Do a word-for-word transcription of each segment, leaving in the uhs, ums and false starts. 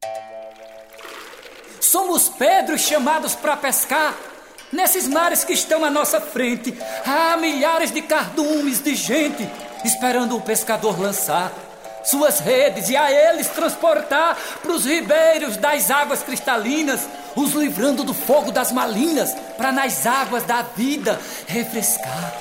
Somos Pedros chamados para pescar nesses mares que estão à nossa frente. Há milhares de cardumes de gente esperando o pescador lançar suas redes e a eles transportar pros ribeiros das águas cristalinas, os livrando do fogo das malignas, para nas águas da vida refrescar.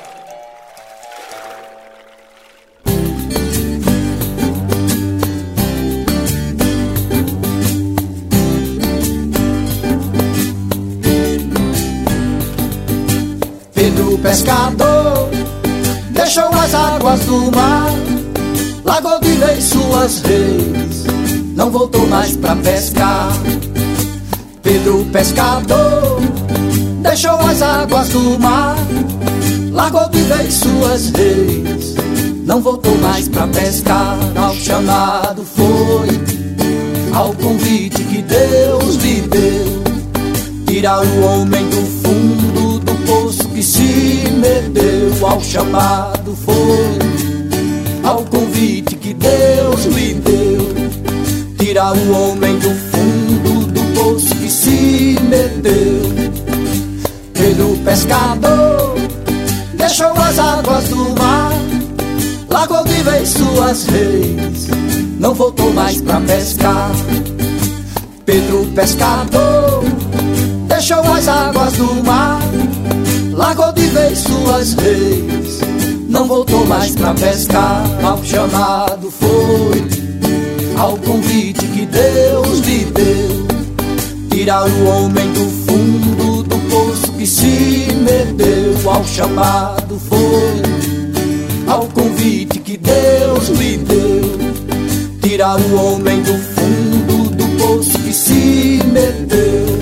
Pedro pescador deixou as águas do mar, largou de vez suas redes, não voltou mais pra pescar. Pedro pescador deixou as águas do mar, largou de vez suas redes, não voltou mais pra pescar. Ao chamado foi, ao convite que Deus lhe deu, tirar o homem do fundo do poço que se meteu. Ao chamado foi, ao convite que Deus lhe deu, tirar o homem do fundo do poço que se meteu. Pedro pescador deixou as águas do mar, largou de vez suas redes, não voltou mais pra pescar. Pedro pescador deixou as águas do mar, largou de vez suas redes, não voltou mais pra pescar. Ao chamado foi, ao convite que Deus lhe deu, tirar o homem do fundo do poço que se meteu. Ao chamado foi, ao convite que Deus lhe deu, tirar o homem do fundo do poço que se meteu.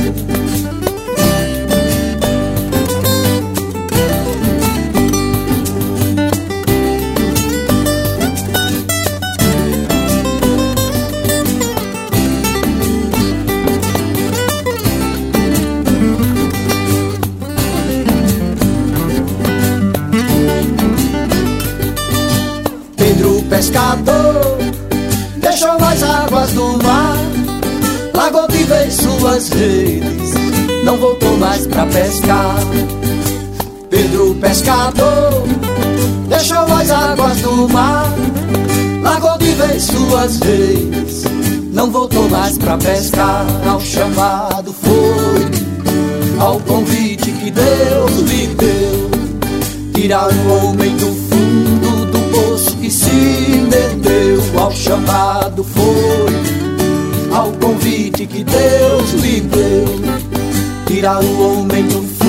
Pescador deixou as águas do mar, largou de vez suas redes, não voltou mais pra pescar. Pedro pescador deixou as águas do mar, largou de vez suas redes, não voltou mais pra pescar. Ao chamado foi, ao convite que Deus lhe deu, tirar o homem do fundo do poço que se meteu. Ao chamado foi, ao convite que Deus lhe deu, tirar o homem do fundo